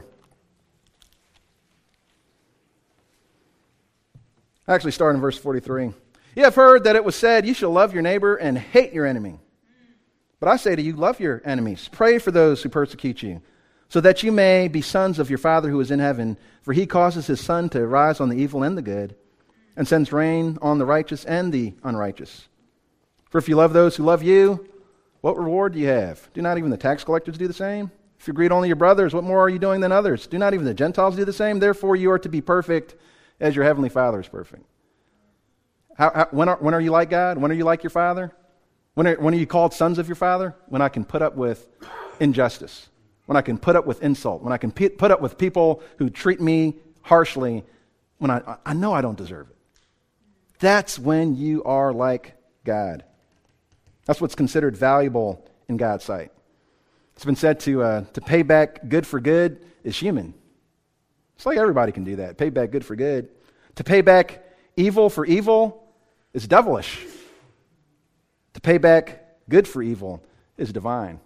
Actually, start in verse forty-three. You have heard that it was said, you shall love your neighbor and hate your enemy. But I say to you, love your enemies. Pray for those who persecute you, so that you may be sons of your Father who is in heaven. For he causes his sun to rise on the evil and the good, and sends rain on the righteous and the unrighteous. For if you love those who love you, what reward do you have? Do not even the tax collectors do the same? If you greet only your brothers, what more are you doing than others? Do not even the Gentiles do the same? Therefore you are to be perfect as your heavenly Father is perfect. How, how, when, are, when are you like God? When are you like your Father? When are, when are you called sons of your Father? When I can put up with injustice. When I can put up with insult. When I can p- put up with people who treat me harshly when I, I know I don't deserve it. That's when you are like God. That's what's considered valuable in God's sight. It's been said to uh, to pay back good for good is human. It's like everybody can do that. Pay back good for good. To pay back evil for evil is devilish. To pay back good for evil is divine.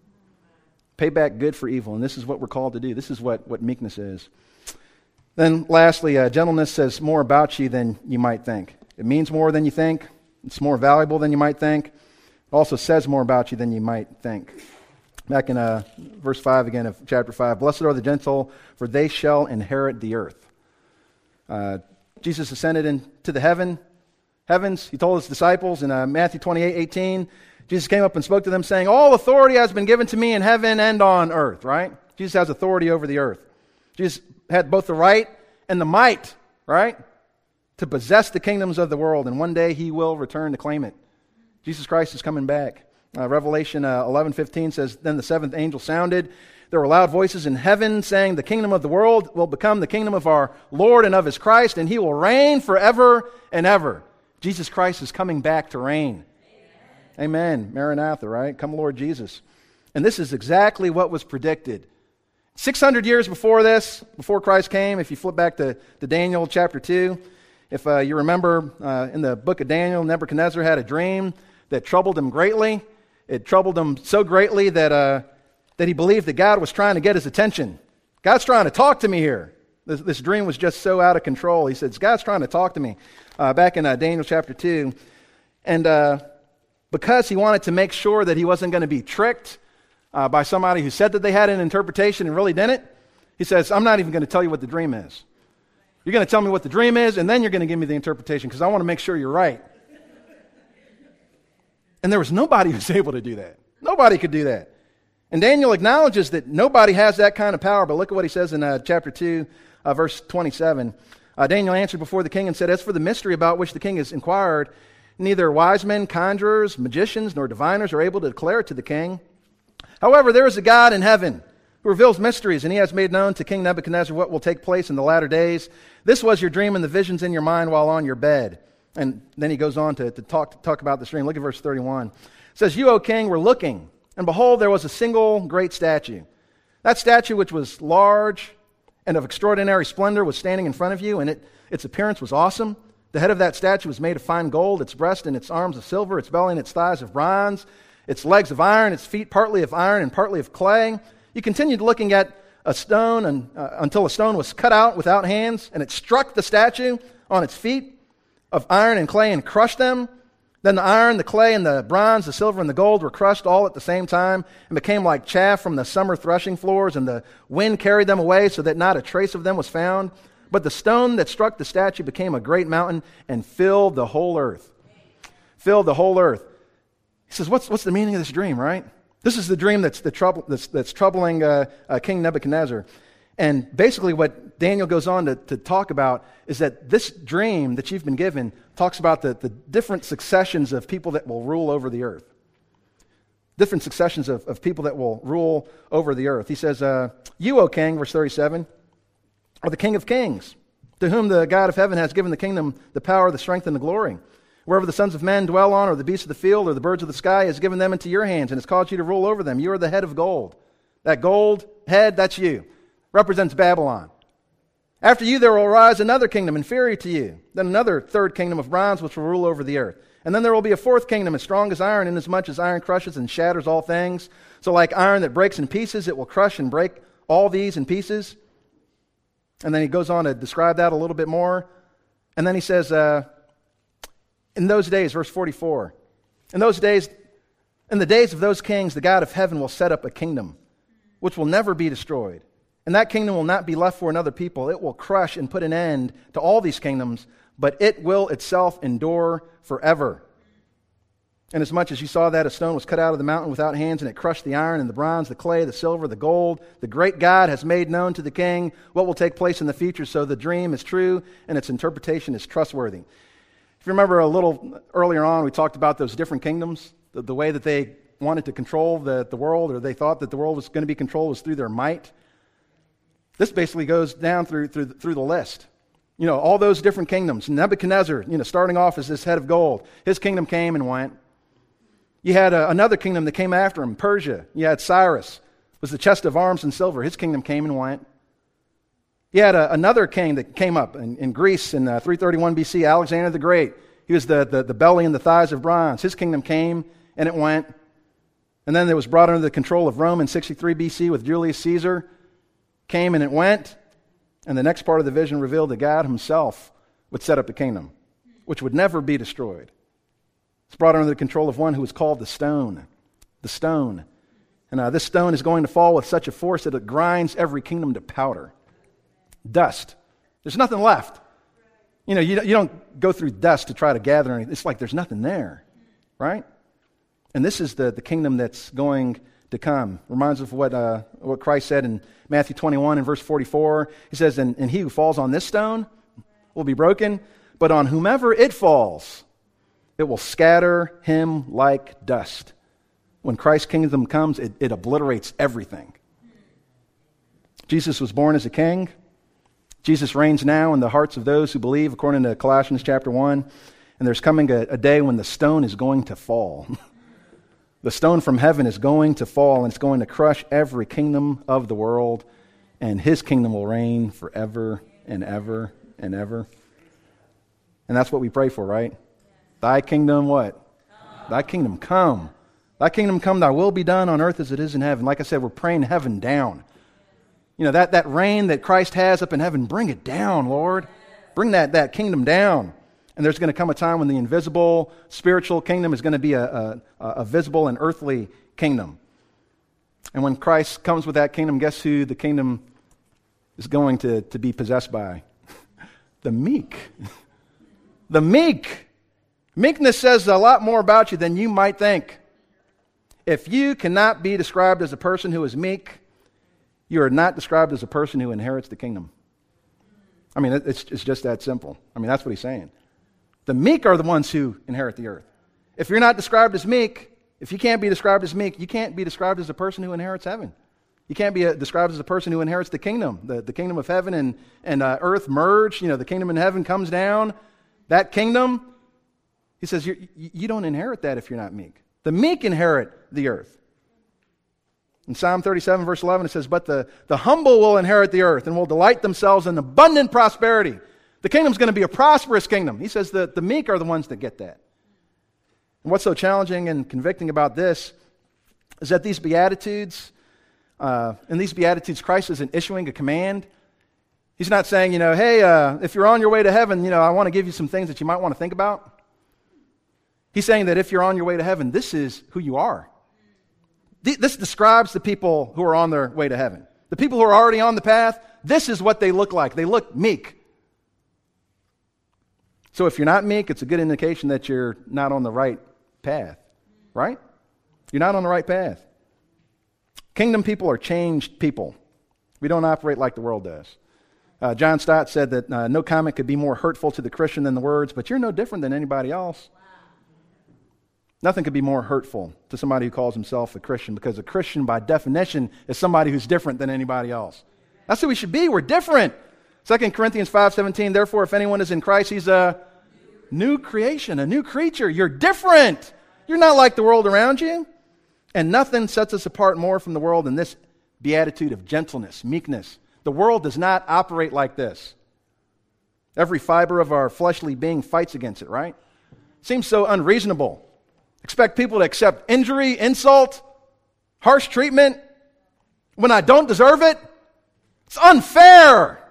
Pay back good for evil, and this is what we're called to do. This is what, what meekness is. Then lastly, uh, gentleness says more about you than you might think. It means more than you think. It's more valuable than you might think. It also says more about you than you might think. Back in uh, verse five again of chapter five, blessed are the gentle, for they shall inherit the earth. Uh, Jesus ascended into the heaven, heavens. He told his disciples in uh, Matthew twenty-eight eighteen, Jesus came up and spoke to them saying, all authority has been given to me in heaven and on earth, right? Jesus has authority over the earth. Jesus had both the right and the might, right, to possess the kingdoms of the world, and one day he will return to claim it. Jesus Christ is coming back. Uh, Revelation uh, eleven fifteen says, then the seventh angel sounded. There were loud voices in heaven saying, the kingdom of the world will become the kingdom of our Lord and of his Christ, and he will reign forever and ever. Jesus Christ is coming back to reign. Amen. Amen. Maranatha, right? Come, Lord Jesus. And this is exactly what was predicted. six hundred years before this, before Christ came, if you flip back to, to Daniel chapter two, if uh, you remember uh, in the book of Daniel, Nebuchadnezzar had a dream that troubled him greatly. It troubled him so greatly that uh, that he believed that God was trying to get his attention. God's trying to talk to me here. This, this dream was just so out of control. He says, God's trying to talk to me. Uh, back in uh, Daniel chapter two. And uh, because he wanted to make sure that he wasn't going to be tricked uh, by somebody who said that they had an interpretation and really didn't, he says, I'm not even going to tell you what the dream is. You're going to tell me what the dream is, and then you're going to give me the interpretation because I want to make sure you're right. And there was nobody who was able to do that. Nobody could do that. And Daniel acknowledges that nobody has that kind of power, but look at what he says in uh, chapter two, uh, verse twenty-seven. Uh, Daniel answered before the king and said, as for the mystery about which the king has inquired, neither wise men, conjurers, magicians, nor diviners are able to declare it to the king. However, there is a God in heaven who reveals mysteries, and he has made known to King Nebuchadnezzar what will take place in the latter days. This was your dream and the visions in your mind while on your bed. And then he goes on to, to talk to talk about this dream. Look at verse thirty-one. It says, you, O king, were looking, and behold, there was a single great statue. That statue, which was large and of extraordinary splendor, was standing in front of you, and it, its appearance was awesome. The head of that statue was made of fine gold, its breast and its arms of silver, its belly and its thighs of bronze, its legs of iron, its feet partly of iron and partly of clay. You continued looking at a stone and, uh, until a stone was cut out without hands, and it struck the statue on its feet of iron and clay and crushed them. Then the iron, the clay, and the bronze, the silver, and the gold were crushed all at the same time and became like chaff from the summer threshing floors, and the wind carried them away so that not a trace of them was found. But the stone that struck the statue became a great mountain and filled the whole earth. Filled the whole earth. He says, what's, what's the meaning of this dream, right? This is the dream that's, the trouble, that's, that's troubling uh, uh, King Nebuchadnezzar. And basically what Daniel goes on to, to talk about is that this dream that you've been given talks about the, the different successions of people that will rule over the earth. Different successions of, of people that will rule over the earth. He says, uh, you, O king, verse thirty-seven, are the King of kings, to whom the God of heaven has given the kingdom, the power, the strength, and the glory. Wherever the sons of men dwell on, or the beasts of the field, or the birds of the sky, he has given them into your hands, and has caused you to rule over them. You are the head of gold. That gold head, that's you. Represents Babylon. After you there will arise another kingdom inferior to you, then another third kingdom of bronze which will rule over the earth. And then there will be a fourth kingdom as strong as iron, inasmuch as iron crushes and shatters all things. So like iron that breaks in pieces, it will crush and break all these in pieces. And then he goes on to describe that a little bit more. And then he says, uh, in those days, verse forty-four, in those days, in the days of those kings, the God of heaven will set up a kingdom which will never be destroyed. And that kingdom will not be left for another people. It will crush and put an end to all these kingdoms, but it will itself endure forever. And as much as you saw that a stone was cut out of the mountain without hands, and it crushed the iron and the bronze, the clay, the silver, the gold, the great God has made known to the king what will take place in the future, so the dream is true and its interpretation is trustworthy. If you remember a little earlier on, we talked about those different kingdoms, the, the way that they wanted to control the, the world, or they thought that the world was going to be controlled was through their might. This basically goes down through, through, through the list. You know, all those different kingdoms. Nebuchadnezzar, you know, starting off as this head of gold. His kingdom came and went. You had a, another kingdom that came after him, Persia. You had Cyrus, was the chest of arms and silver. His kingdom came and went. You had a, another king that came up in, in Greece in uh, three thirty-one B C, Alexander the Great. He was the, the, the belly and the thighs of bronze. His kingdom came and it went. And then it was brought under the control of Rome in sixty-three B C with Julius Caesar. Came and it went. And the next part of the vision revealed that God himself would set up a kingdom, which would never be destroyed. It's brought under the control of one who is called the stone. The stone. And uh, this stone is going to fall with such a force that it grinds every kingdom to powder. Dust. There's nothing left. You know, you, you don't go through dust to try to gather anything. It's like there's nothing there. Right? And this is the, the kingdom that's going to come. Reminds us of what, uh, what Christ said in Matthew twenty-one and verse forty-four. He says, and, and he who falls on this stone will be broken, but on whomever it falls, it will scatter him like dust. When Christ's kingdom comes, it, it obliterates everything. Jesus was born as a king. Jesus reigns now in the hearts of those who believe, according to Colossians chapter one. And there's coming a, a day when the stone is going to fall. The stone from heaven is going to fall, and it's going to crush every kingdom of the world, and his kingdom will reign forever and ever and ever. And that's what we pray for, right? Thy kingdom what? Come. Thy kingdom come. Thy kingdom come, thy will be done on earth as it is in heaven. Like I said, we're praying heaven down. You know, that, that reign that Christ has up in heaven, bring it down, Lord. Bring that, that kingdom down. And there's going to come a time when the invisible spiritual kingdom is going to be a, a, a visible and earthly kingdom. And when Christ comes with that kingdom, guess who the kingdom is going to, to be possessed by? The meek. The meek. Meekness says a lot more about you than you might think. If you cannot be described as a person who is meek, you are not described as a person who inherits the kingdom. I mean, it's, it's just that simple. I mean, that's what he's saying. The meek are the ones who inherit the earth. If you're not described as meek, if you can't be described as meek, you can't be described as a person who inherits heaven. You can't be a, described as a person who inherits the kingdom. The, the kingdom of heaven and, and uh, earth merge. You know, the kingdom in heaven comes down. That kingdom, he says, you you don't inherit that if you're not meek. The meek inherit the earth. In Psalm thirty-seven, verse eleven, it says, but the, the humble will inherit the earth and will delight themselves in abundant prosperity. The kingdom's going to be a prosperous kingdom. He says that the meek are the ones that get that. And what's so challenging and convicting about this is that these Beatitudes, uh, in these Beatitudes, Christ isn't issuing a command. He's not saying, you know, hey, uh, if you're on your way to heaven, you know, I want to give you some things that you might want to think about. He's saying that if you're on your way to heaven, this is who you are. This describes the people who are on their way to heaven. The people who are already on the path, this is what they look like. They look meek. So if you're not meek, it's a good indication that you're not on the right path, right? You're not on the right path. Kingdom people are changed people. We don't operate like the world does. Uh, John Stott said that uh, no comment could be more hurtful to the Christian than the words, but you're no different than anybody else. Nothing could be more hurtful to somebody who calls himself a Christian, because a Christian, by definition, is somebody who's different than anybody else. That's who we should be. We're different. Second Corinthians five seventeen, therefore, if anyone is in Christ, he's a new creation, a new creature. You're different. You're not like the world around you. And nothing sets us apart more from the world than this beatitude of gentleness, meekness. The world does not operate like this. Every fiber of our fleshly being fights against it, right? Seems so unreasonable. Expect people to accept injury, insult, harsh treatment when I don't deserve it. It's unfair.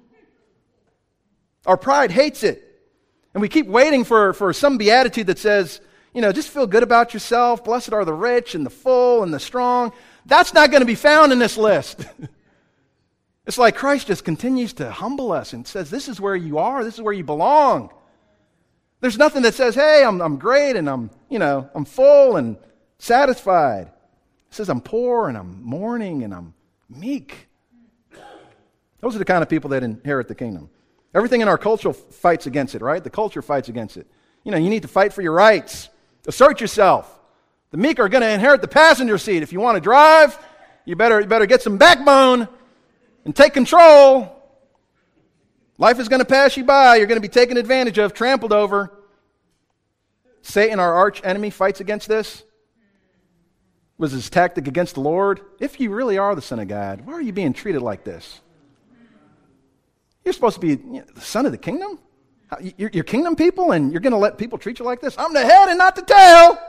Our pride hates it. And we keep waiting for, for some beatitude that says, you know, just feel good about yourself. Blessed are the rich and the full and the strong. That's not going to be found in this list. It's like Christ just continues to humble us and says, this is where you are. This is where you belong. There's nothing that says, hey, I'm, I'm great and I'm, you know, I'm full and satisfied. It says I'm poor and I'm mourning and I'm meek. Those are the kind of people that inherit the kingdom. Everything in our culture fights against it, right? The culture fights against it. You know, you need to fight for your rights. Assert yourself. The meek are going to inherit the passenger seat. If you want to drive, you better, you better get some backbone and take control. Life is going to pass you by. You're going to be taken advantage of, trampled over. Satan, our arch enemy, fights against this. Was his tactic against the Lord? If you really are the Son of God, why are you being treated like this? You're supposed to be, you know, the son of the kingdom? You're, you're kingdom people, and you're going to let people treat you like this? I'm the head and not the tail.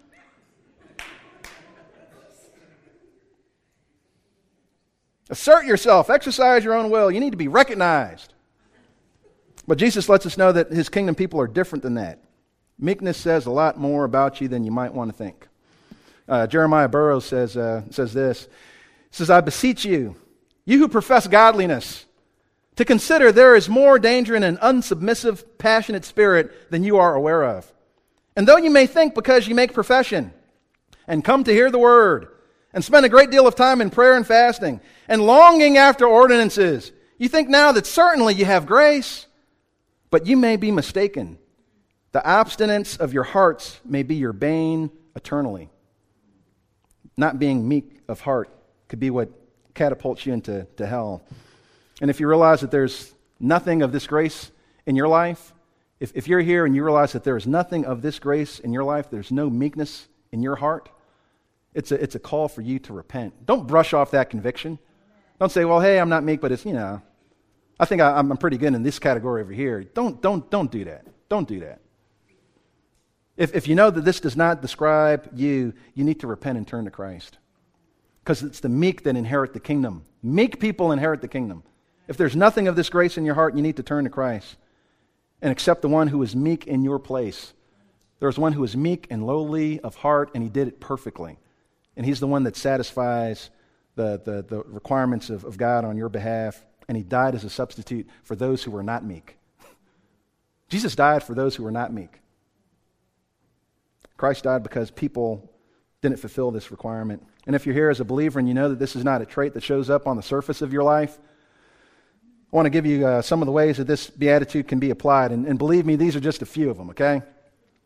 Assert yourself. Exercise your own will. You need to be recognized. But Jesus lets us know that his kingdom people are different than that. Meekness says a lot more about you than you might want to think. Uh, Jeremiah Burroughs says, uh, says this. He says, I beseech you, you who profess godliness, to consider there is more danger in an unsubmissive, passionate spirit than you are aware of. And though you may think because you make profession and come to hear the word and spend a great deal of time in prayer and fasting and longing after ordinances, you think now that certainly you have grace, but you may be mistaken. The abstinence of your hearts may be your bane eternally. Not being meek of heart could be what catapults you into to hell. And if you realize that there's nothing of this grace in your life, if, if you're here and you realize that there is nothing of this grace in your life, there's no meekness in your heart, it's a, it's a call for you to repent. Don't brush off that conviction. Don't say, well, hey, I'm not meek, but it's, you know, I think I, I'm pretty good in this category over here. Don't, don't, don't do that. Don't do that. If, if you know that this does not describe you, you need to repent and turn to Christ. Because it's the meek that inherit the kingdom. Meek people inherit the kingdom. If there's nothing of this grace in your heart, you need to turn to Christ and accept the one who is meek in your place. There's one who is meek and lowly of heart, and he did it perfectly. And he's the one that satisfies the, the, the requirements of, of God on your behalf, and he died as a substitute for those who were not meek. Jesus died for those who were not meek. Christ died because people didn't fulfill this requirement. And if you're here as a believer and you know that this is not a trait that shows up on the surface of your life, I want to give you uh, some of the ways that this beatitude can be applied. And, and believe me, these are just a few of them, okay?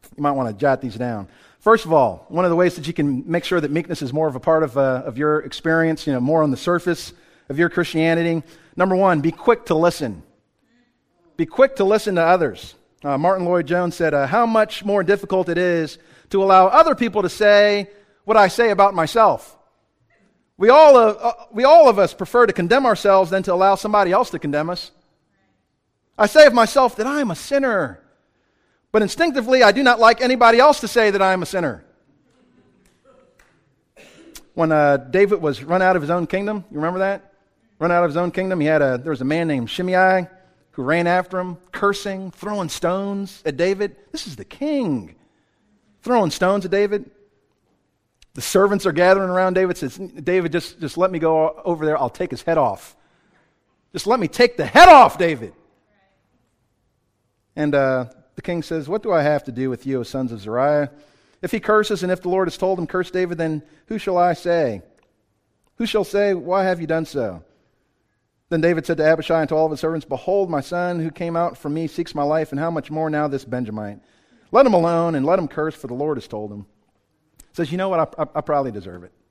You might want to jot these down. First of all, one of the ways that you can make sure that meekness is more of a part of, uh, of your experience, you know, more on the surface of your Christianity. Number one, be quick to listen. Be quick to listen to others. Uh, Martin Lloyd-Jones said, uh, how much more difficult it is to allow other people to say what I say about myself. We all, uh, uh, we all of us prefer to condemn ourselves than to allow somebody else to condemn us. I say of myself that I am a sinner. But instinctively, I do not like anybody else to say that I am a sinner. When uh, David was run out of his own kingdom, you remember that? Run out of his own kingdom, he had a there was a man named Shimei who ran after him, cursing, throwing stones at David. This is the king, throwing stones at David. The servants are gathering around David. Says, David, just, just let me go over there. I'll take his head off. Just let me take the head off, David. And uh, the king says, what do I have to do with you, O sons of Zeruiah? If he curses, and if the Lord has told him, curse David, then who shall I say? Who shall say, why have you done so? Then David said to Abishai and to all of his servants, behold, my son who came out from me seeks my life, and how much more now this Benjamite? Let him alone, and let him curse, for the Lord has told him. He says, you know what, I, I, I probably deserve it.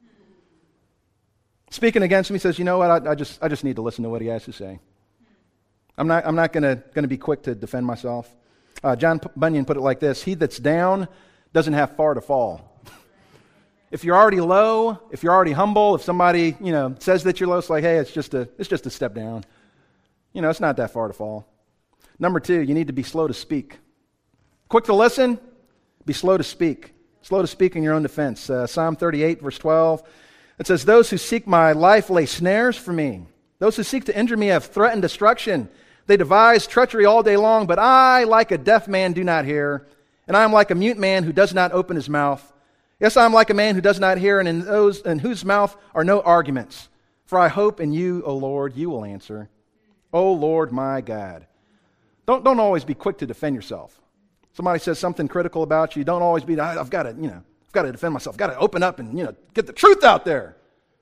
Speaking against him, he says, you know what, I, I just I just need to listen to what he has to say. I'm not I'm not gonna gonna be quick to defend myself. Uh, John Bunyan put it like this: he that's down doesn't have far to fall. If you're already low, if you're already humble, if somebody, you know, says that you're low, it's like, hey, it's just a it's just a step down. You know, it's not that far to fall. Number two, you need to be slow to speak. Quick to listen, be slow to speak. Slow to speak in your own defense. Uh, Psalm thirty-eight, verse twelve, it says, those who seek my life lay snares for me. Those who seek to injure me have threatened destruction. They devise treachery all day long, but I, like a deaf man, do not hear, and I am like a mute man who does not open his mouth. Yes, I am like a man who does not hear, and in those in whose mouth are no arguments. For I hope in you, O Lord, you will answer. O Lord, my God. Don't, don't always be quick to defend yourself. Somebody says something critical about you, don't always be, I've got to, you know, I've got to defend myself. I've got to open up and, you know, get the truth out there.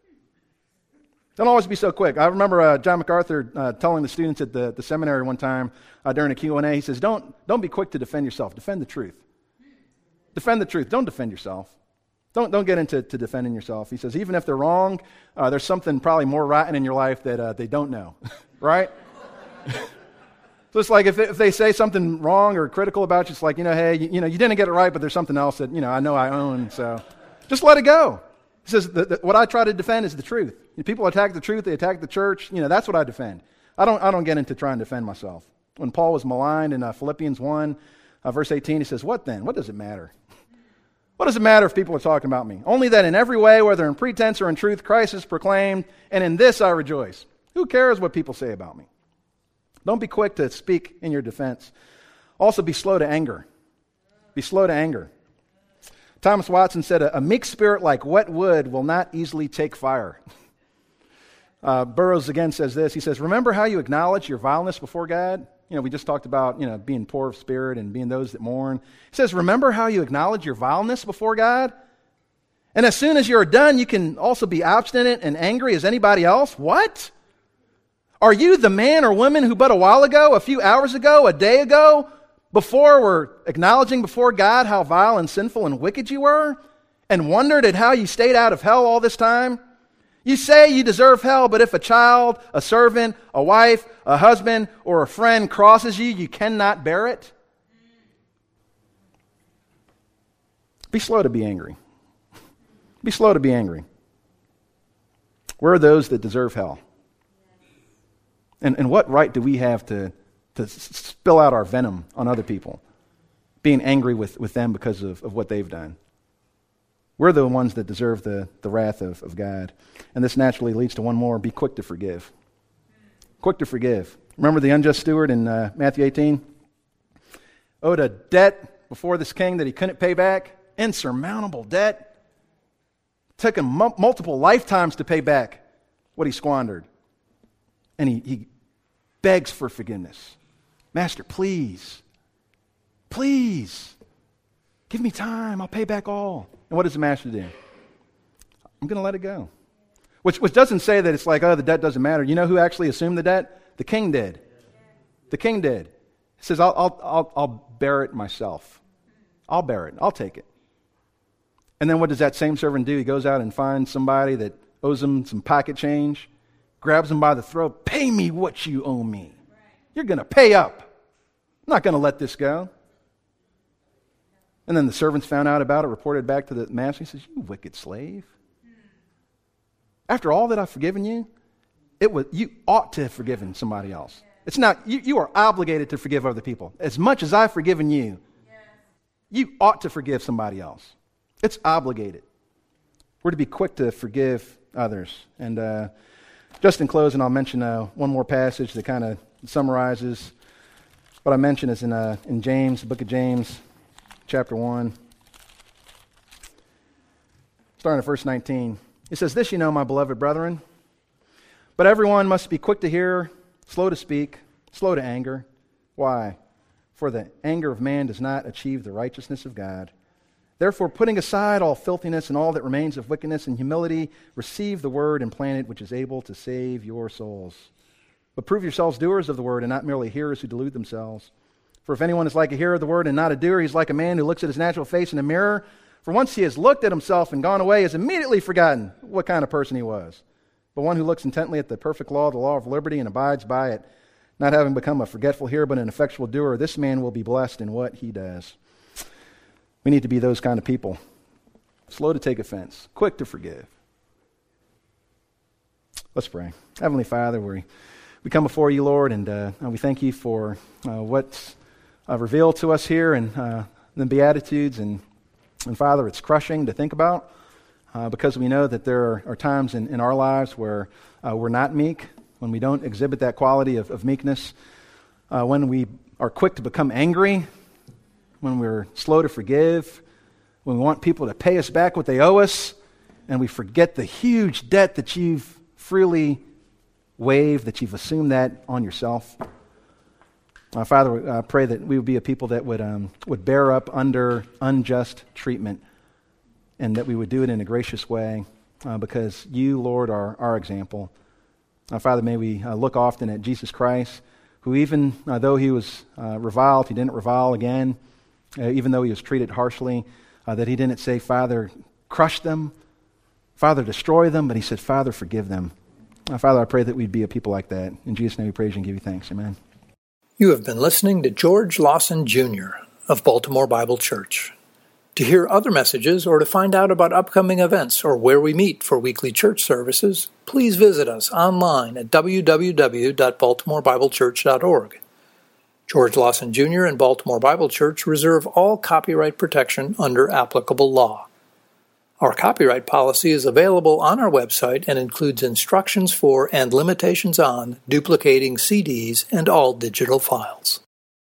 Don't always be so quick. I remember uh, John MacArthur uh, telling the students at the, the seminary one time uh, during a Q and A, he says, don't, don't be quick to defend yourself. Defend the truth. Defend the truth. Don't defend yourself. Don't, don't get into to defending yourself. He says, even if they're wrong, uh, there's something probably more rotten in your life that uh, they don't know. Right? So it's like if, if they say something wrong or critical about you, it's like, you know, hey, you, you know, you didn't get it right, but there's something else that, you know, I know I own, so just let it go. He says, the, the, what I try to defend is the truth. If people attack the truth, they attack the church, you know, that's what I defend. I don't I don't get into trying to defend myself. When Paul was maligned in uh, Philippians one, uh, verse eighteen, he says, what then? What does it matter? What does it matter if people are talking about me? Only that in every way, whether in pretense or in truth, Christ is proclaimed, and in this I rejoice. Who cares what people say about me? Don't be quick to speak in your defense. Also be slow to anger. Be slow to anger. Thomas Watson said, a, a meek spirit like wet wood will not easily take fire. Uh, Burroughs again says this. He says, remember how you acknowledge your vileness before God? You know, we just talked about, you know, being poor of spirit and being those that mourn. He says, remember how you acknowledge your vileness before God? And as soon as you're done, you can also be obstinate and angry as anybody else? What? Are you the man or woman who but a while ago, a few hours ago, a day ago, before were acknowledging before God how vile and sinful and wicked you were, and wondered at how you stayed out of hell all this time? You say you deserve hell, but if a child, a servant, a wife, a husband, or a friend crosses you, you cannot bear it? Be slow to be angry. Be slow to be angry. Where are those that deserve hell? And, and what right do we have to, to spill out our venom on other people, being angry with, with them because of, of what they've done? We're the ones that deserve the, the wrath of, of God. And this naturally leads to one more: be quick to forgive. Quick to forgive. Remember the unjust steward in uh, Matthew eighteen? Owed a debt before this king that he couldn't pay back. Insurmountable debt. Took him m- multiple lifetimes to pay back what he squandered. And he, he begs for forgiveness. Master, please, please, give me time. I'll pay back all. And what does the master do? I'm going to let it go. Which, which doesn't say that it's like, oh, the debt doesn't matter. You know who actually assumed the debt? The king did. The king did. He says, I'll, I'll, I'll, I'll bear it myself. I'll bear it. I'll take it. And then what does that same servant do? He goes out and finds somebody that owes him some pocket change, grabs him by the throat, pay me what you owe me. You're going to pay up. I'm not going to let this go. And then the servants found out about it, reported back to the master. He says, you wicked slave. After all that I've forgiven you, it was, you ought to have forgiven somebody else. It's not, you, you are obligated to forgive other people. As much as I've forgiven you, you ought to forgive somebody else. It's obligated. We're to be quick to forgive others. And uh, just in closing, I'll mention uh, one more passage that kind of summarizes what I mentioned is in, uh, in James, the book of James, chapter one. Starting at verse nineteen. It says, this you know, my beloved brethren, but everyone must be quick to hear, slow to speak, slow to anger. Why? For the anger of man does not achieve the righteousness of God. Therefore, putting aside all filthiness and all that remains of wickedness and humility, receive the word and plant it, which is able to save your souls. But prove yourselves doers of the word and not merely hearers who delude themselves. For if anyone is like a hearer of the word and not a doer, he's like a man who looks at his natural face in a mirror. For once he has looked at himself and gone away, he has immediately forgotten what kind of person he was. But one who looks intently at the perfect law, the law of liberty, and abides by it, not having become a forgetful hearer but an effectual doer, this man will be blessed in what he does. We need to be those kind of people. Slow to take offense, quick to forgive. Let's pray. Heavenly Father, we, we come before you, Lord, and uh, we thank you for uh, what's uh, revealed to us here and uh, the Beatitudes. And, and Father, it's crushing to think about uh, because we know that there are, are times in, in our lives where uh, we're not meek, when we don't exhibit that quality of, of meekness, uh, when we are quick to become angry, when we're slow to forgive, when we want people to pay us back what they owe us, and we forget the huge debt that you've freely waived, that you've assumed that on yourself. Uh, Father, I pray that we would be a people that would um, would bear up under unjust treatment, and that we would do it in a gracious way, uh, because you, Lord, are our example. Uh, Father, may we uh, look often at Jesus Christ, who even uh, though he was uh, reviled, he didn't revile again. Uh, even though he was treated harshly, uh, that he didn't say, Father, crush them, Father, destroy them, but he said, Father, forgive them. Uh, Father, I pray that we'd be a people like that. In Jesus' name we praise you and give you thanks. Amen. You have been listening to George Lawson Junior of Baltimore Bible Church. To hear other messages or to find out about upcoming events or where we meet for weekly church services, please visit us online at w w w dot baltimore bible church dot org. George Lawson Junior and Baltimore Bible Church reserve all copyright protection under applicable law. Our copyright policy is available on our website and includes instructions for and limitations on duplicating C Ds and all digital files.